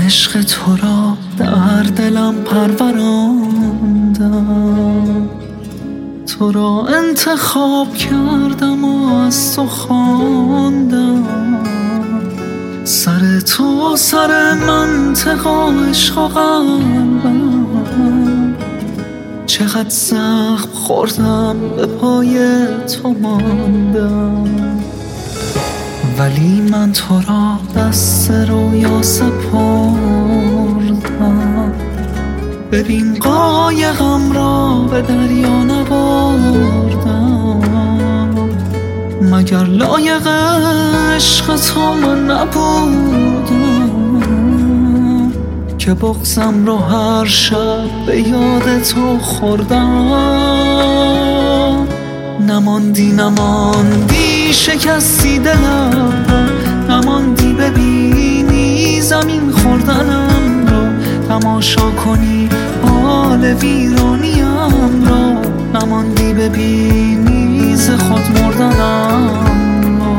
عشق تو را در دلم پروراندم، تو را انتخاب کردم و از تو خواندم. سر تو سر منطق و عشق و قلبم، چقدر زخم خوردم به پای تو ماندم. ولی من تو را دست رویا سپردم، ببین قایقم را به دریا نبردم. مگر لایق عشق تو من نبودم که بغضم رو هر شب به یاد تو خوردم. نماندی شکستی دلم، نماندی ببینی زمین خوردنم رو، تماشا کنی حال ویرانیم رو. نماندی ببینی ز خود مردنم رو.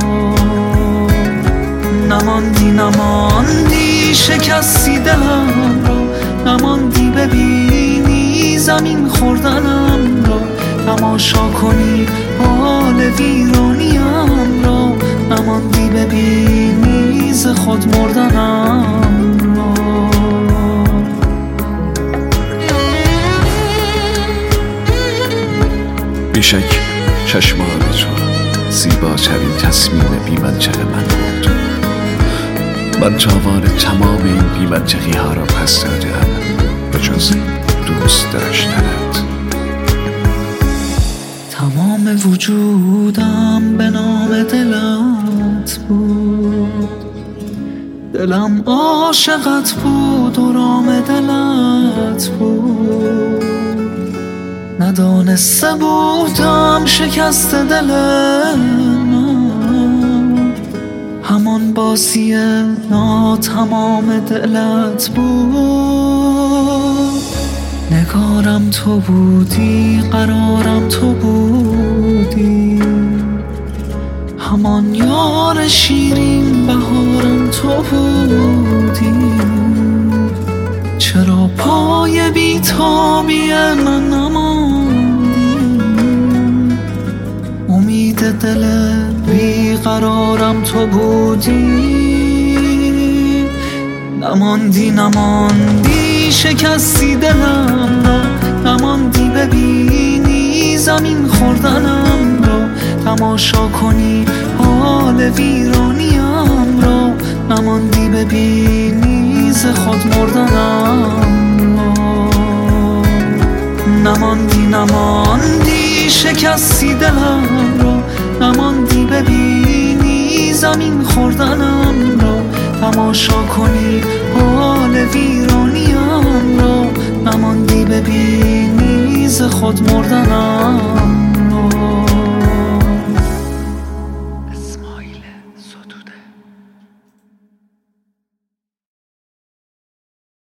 نماندی شکستی دلم رو، نماندی ببینی زمین خوردنم رو، تماشا کنی حال ویرانیم رو. نماندی ببینی ز خود مردنم رو. بیشک چشمان تو زیباترین تصمیم بی‌منطق من بود. من تاوان تمام این بی‌منطقی ها را پس دادم به جز دوست داشتنت. تمام وجودم به نام دلت بود، دلم عاشقت بود و رام دلت بود. ندانسته بودم شکست دل من همان بازی ناتمام دلت بود. نگارم تو بودی، قرارم تو بودی، همان یار شیرین بهارم تو بودی. چرا پای بی‌تابی من نماندی؟ امید دل بیقرارم تو بودی. نماندی شکستی دلم را، نماندی ببینی زمین خوردنم را، تماشا کنی حال ویرانیم را. نماندی ببینی ز خود مردنم را. نماندی شکستی دلم را، نماندی ببینی زمین خوردنم را، تماشا کنی حال ویرانیم را. نماندی ببینی ز خود مردنم را.